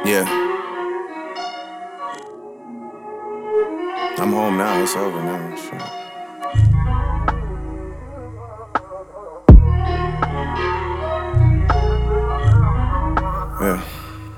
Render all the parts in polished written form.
Yeah. I'm home now, it's over now. So. Yeah.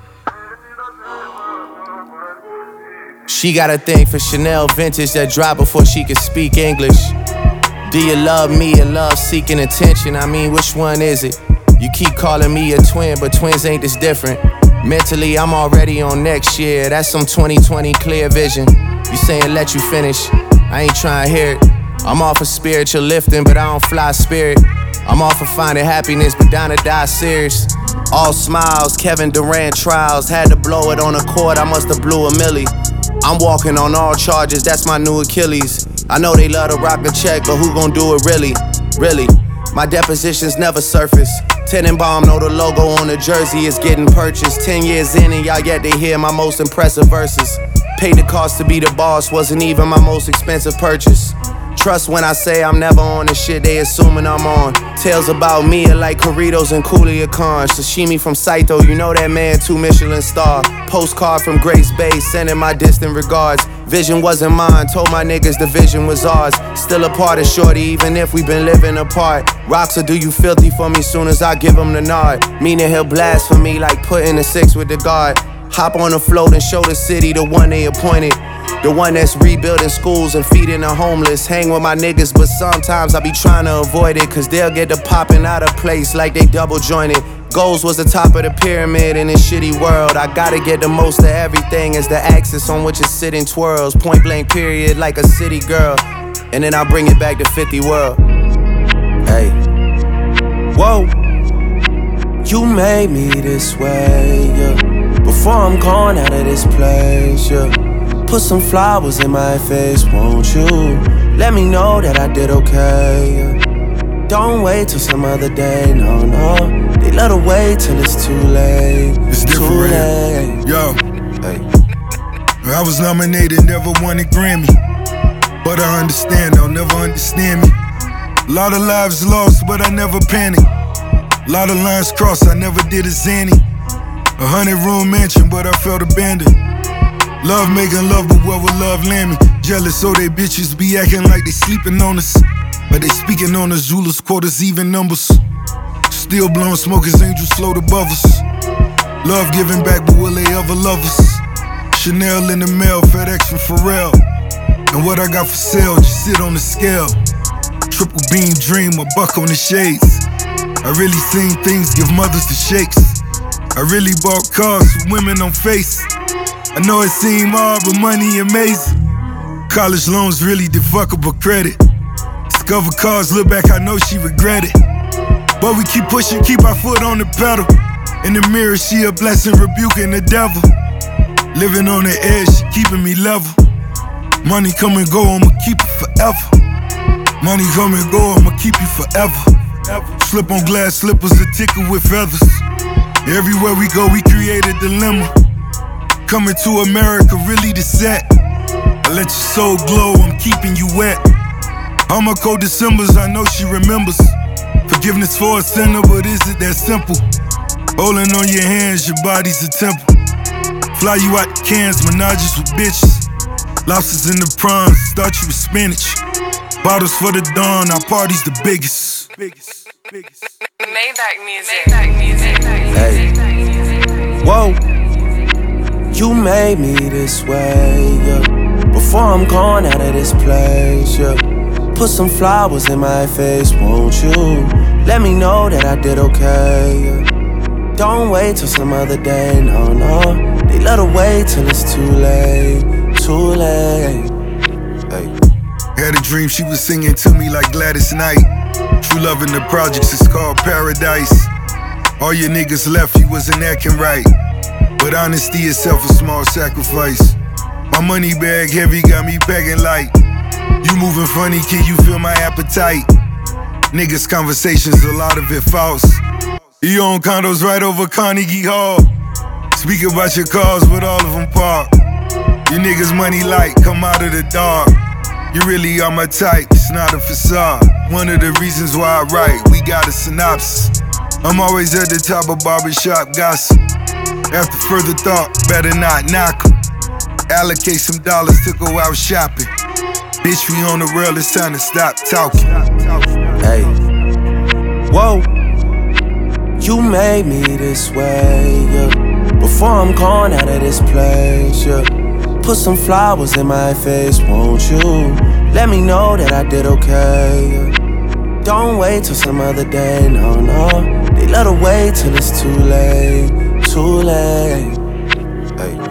She got a thing for Chanel vintage that dropped before she could speak English. Do you love me or love seeking attention? I mean, which one is it? You keep calling me a twin, but twins ain't this different. Mentally, I'm already on next year. That's some 2020 clear vision. You saying let you finish, I ain't trying to hear it. I'm off of spiritual lifting, but I don't fly spirit. I'm off of finding happiness, but down to die serious. All smiles, Kevin Durant trials. Had to blow it on a court, I must have blew a milli. I'm walking on all charges, that's my new Achilles. I know they love to rock the check, but who gon' do it really? Really? My depositions never surface. Tenenbaum know the logo on the jersey is getting purchased. 10 years in and y'all yet to hear my most impressive verses. Paid the cost to be the boss, wasn't even my most expensive purchase. Trust when I say I'm never on the shit they assuming I'm on. Tales about me are like Corritos and Kulia Khan. Sashimi from Saito, you know that man, 2 Michelin star. Postcard from Grace Bay, sending my distant regards. Vision wasn't mine, told my niggas the vision was ours. Still a part of shorty, even if we been living apart. Rocks will do you filthy for me soon as I give him the nod. Meaning he'll blast for me like putting a 6 with the guard. Hop on the float and show the city the one they appointed. The one that's rebuilding schools and feeding the homeless. Hang with my niggas, but sometimes I be trying to avoid it, cause they'll get to popping out of place like they double jointed. Goals was the top of the pyramid in this shitty world. I gotta get the most of everything as the axis on which it's sitting twirls. Point blank period like a city girl. And then I bring it back to 50 world. Hey. Whoa. You made me this way, yeah. Before I'm gone out of this place, yeah. Put some flowers in my face, won't you? Let me know that I did okay, yeah. Don't wait till some other day, no, no. They let her wait till it's too late. It's too different. late. Yo, Hey. I was nominated, never won a Grammy. But I understand, they'll never understand me. A lot of lives lost, but I never panicked. A lot of lines crossed, I never did a zany. 100-room mansion, but I felt abandoned. Love making love, but where would love land me? Jealous, so they bitches be acting like they sleeping on us. But they speaking on us, Zulus, quarters, even numbers. Still blowing smoke as angels float above us. Love giving back, but will they ever love us? Chanel in the mail, FedEx from Pharrell. And what I got for sale, just sit on the scale. Triple beam dream, a buck on the shades. I really seen things give mothers the shakes. I really bought cars with women on face. I know it seemed hard, but money amazing. College loans really defuckable credit. Discover cars, look back, I know she regret it. But we keep pushing, keep our foot on the pedal. In the mirror, she a blessing, rebuking the devil. Living on the edge, she keeping me level. Money come and go, I'ma keep it forever. Money come and go, I'ma keep you forever. Slip on glass slippers, a ticker with feathers. Everywhere we go, we create a dilemma. Coming to America, really the set. I let your soul glow, I'm keeping you wet. All my cold Decembers, I know she remembers. Forgiveness for a sinner, but is it that simple? Holding on your hands, your body's a temple. Fly you out the cans, menages with bitches. Lobsters in the prawns, start you with spinach. Bottles for the dawn, our party's the biggest. Maybach music. Hey. Whoa. You made me this way, yeah. Before I'm gone out of this place, yeah. Put some flowers in my face, won't you? Let me know that I did okay, yeah. Don't wait till some other day, no, no. They let her wait till it's too late, too late. Hey. Had a dream she was singing to me like Gladys Knight. True love in the projects is called paradise. All your niggas left, you wasn't acting right. But honesty itself a small sacrifice. My money bag heavy got me begging like, you moving funny, can you feel my appetite? Niggas conversations, a lot of it false. You own condos right over Carnegie Hall. Speak about your cars, but all of them parked. You niggas money light, come out of the dark. You really are my type, it's not a facade. One of the reasons why I write, we got a synopsis. I'm always at the top of barbershop gossip. After further thought, better not knock 'em. Allocate some dollars to go out shopping. Bitch, we on the rail, it's time to stop talking. Hey, whoa, you made me this way, yeah. Before I'm gone out of this place, yeah. Put some flowers in my face, won't you? Let me know that I did okay, yeah. Don't wait till some other day, no, no. They let her wait till it's too late, too late. Hey.